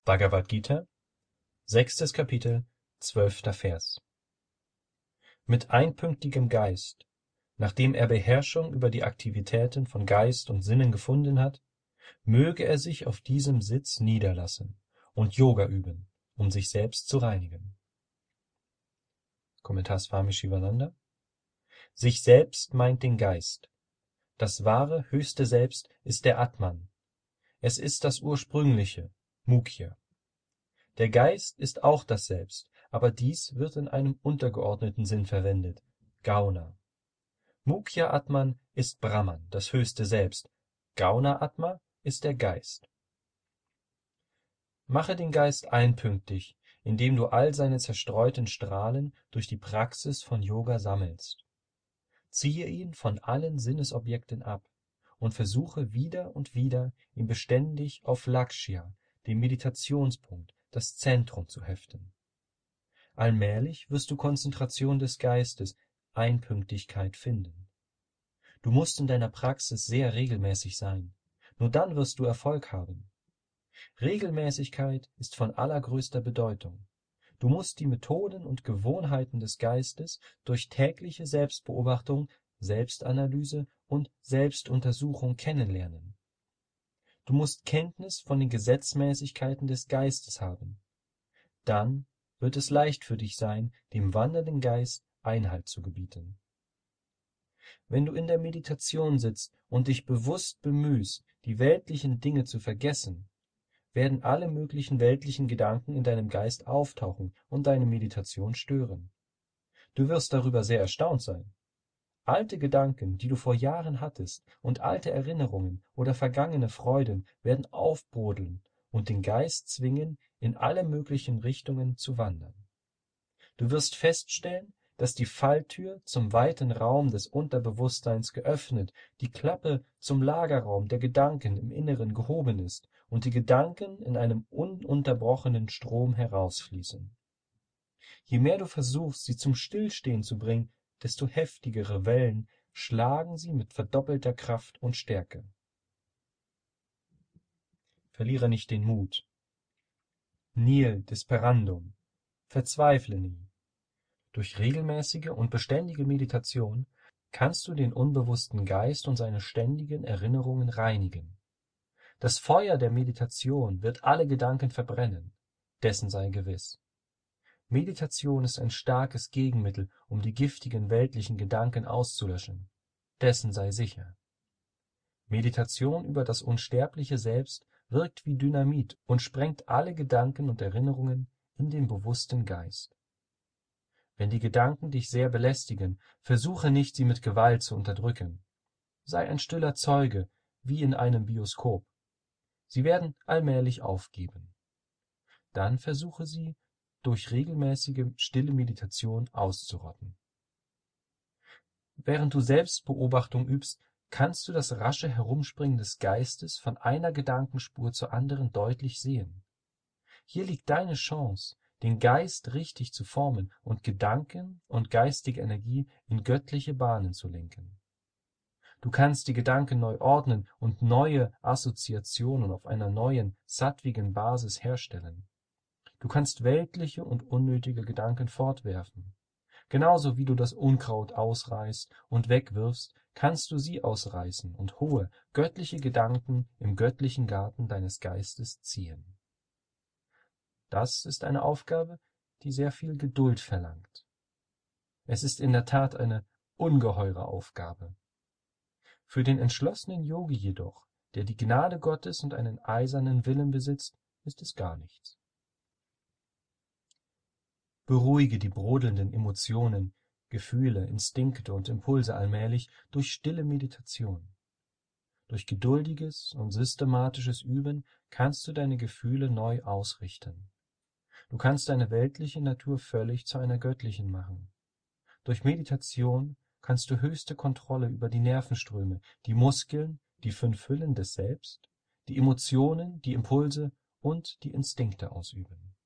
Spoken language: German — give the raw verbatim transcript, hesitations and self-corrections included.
Bhagavad Gita, sechstes Kapitel, zwölfter Vers. Mit einpünktigem Geist, nachdem er Beherrschung über die Aktivitäten von Geist und Sinnen gefunden hat, möge er sich auf diesem Sitz niederlassen und Yoga üben, um sich selbst zu reinigen. Kommentar Swami Shivananda. Sich selbst meint den Geist. Das wahre, höchste Selbst ist der Atman. Es ist das Ursprüngliche, Mukhya. Der Geist ist auch das Selbst, aber dies wird in einem untergeordneten Sinn verwendet, Gauna. Mukhya Atman ist Brahman, das höchste Selbst. Gauna Atma ist der Geist. Mache den Geist einpünktig, indem du all seine zerstreuten Strahlen durch die Praxis von Yoga sammelst. Ziehe ihn von allen Sinnesobjekten ab und versuche wieder und wieder, ihn beständig auf Lakshya, den Meditationspunkt, das Zentrum zu heften. Allmählich wirst du Konzentration des Geistes, Einpünktigkeit finden. Du musst in deiner Praxis sehr regelmäßig sein. Nur dann wirst du Erfolg haben. Regelmäßigkeit ist von allergrößter Bedeutung. Du musst die Methoden und Gewohnheiten des Geistes durch tägliche Selbstbeobachtung, Selbstanalyse und Selbstuntersuchung kennenlernen. Du musst Kenntnis von den Gesetzmäßigkeiten des Geistes haben. Dann wird es leicht für dich sein, dem wandernden Geist Einhalt zu gebieten. Wenn du in der Meditation sitzt und dich bewusst bemühst, die weltlichen Dinge zu vergessen, werden alle möglichen weltlichen Gedanken in deinem Geist auftauchen und deine Meditation stören. Du wirst darüber sehr erstaunt sein. Alte Gedanken, die du vor Jahren hattest, und alte Erinnerungen oder vergangene Freuden werden aufbrodeln und den Geist zwingen, in alle möglichen Richtungen zu wandern. Du wirst feststellen, dass die Falltür zum weiten Raum des Unterbewusstseins geöffnet, die Klappe zum Lagerraum der Gedanken im Inneren gehoben ist und die Gedanken in einem ununterbrochenen Strom herausfließen. Je mehr du versuchst, sie zum Stillstehen zu bringen, desto heftigere Wellen schlagen sie mit verdoppelter Kraft und Stärke. Verliere nicht den Mut. Nihil desperandum. Verzweifle nie. Durch regelmäßige und beständige Meditation kannst du den unbewussten Geist und seine ständigen Erinnerungen reinigen. Das Feuer der Meditation wird alle Gedanken verbrennen, dessen sei gewiss. Meditation ist ein starkes Gegenmittel, um die giftigen weltlichen Gedanken auszulöschen, dessen sei sicher. Meditation über das unsterbliche Selbst wirkt wie Dynamit und sprengt alle Gedanken und Erinnerungen in den bewussten Geist. Wenn die Gedanken dich sehr belästigen, versuche nicht, sie mit Gewalt zu unterdrücken. Sei ein stiller Zeuge, wie in einem Bioskop. Sie werden allmählich aufgeben. Dann versuche sie, durch regelmäßige stille Meditation auszurotten. Während du Selbstbeobachtung übst, kannst du das rasche Herumspringen des Geistes von einer Gedankenspur zur anderen deutlich sehen. Hier liegt deine Chance, den Geist richtig zu formen und Gedanken und geistige Energie in göttliche Bahnen zu lenken. Du kannst die Gedanken neu ordnen und neue Assoziationen auf einer neuen, sattwigen Basis herstellen. Du kannst weltliche und unnötige Gedanken fortwerfen. Genauso wie du das Unkraut ausreißt und wegwirfst, kannst du sie ausreißen und hohe, göttliche Gedanken im göttlichen Garten deines Geistes ziehen. Das ist eine Aufgabe, die sehr viel Geduld verlangt. Es ist in der Tat eine ungeheure Aufgabe. Für den entschlossenen Yogi jedoch, der die Gnade Gottes und einen eisernen Willen besitzt, ist es gar nichts. Beruhige die brodelnden Emotionen, Gefühle, Instinkte und Impulse allmählich durch stille Meditation. Durch geduldiges und systematisches Üben kannst du deine Gefühle neu ausrichten. Du kannst deine weltliche Natur völlig zu einer göttlichen machen. Durch Meditation kannst du höchste Kontrolle über die Nervenströme, die Muskeln, die fünf Hüllen des Selbst, die Emotionen, die Impulse und die Instinkte ausüben.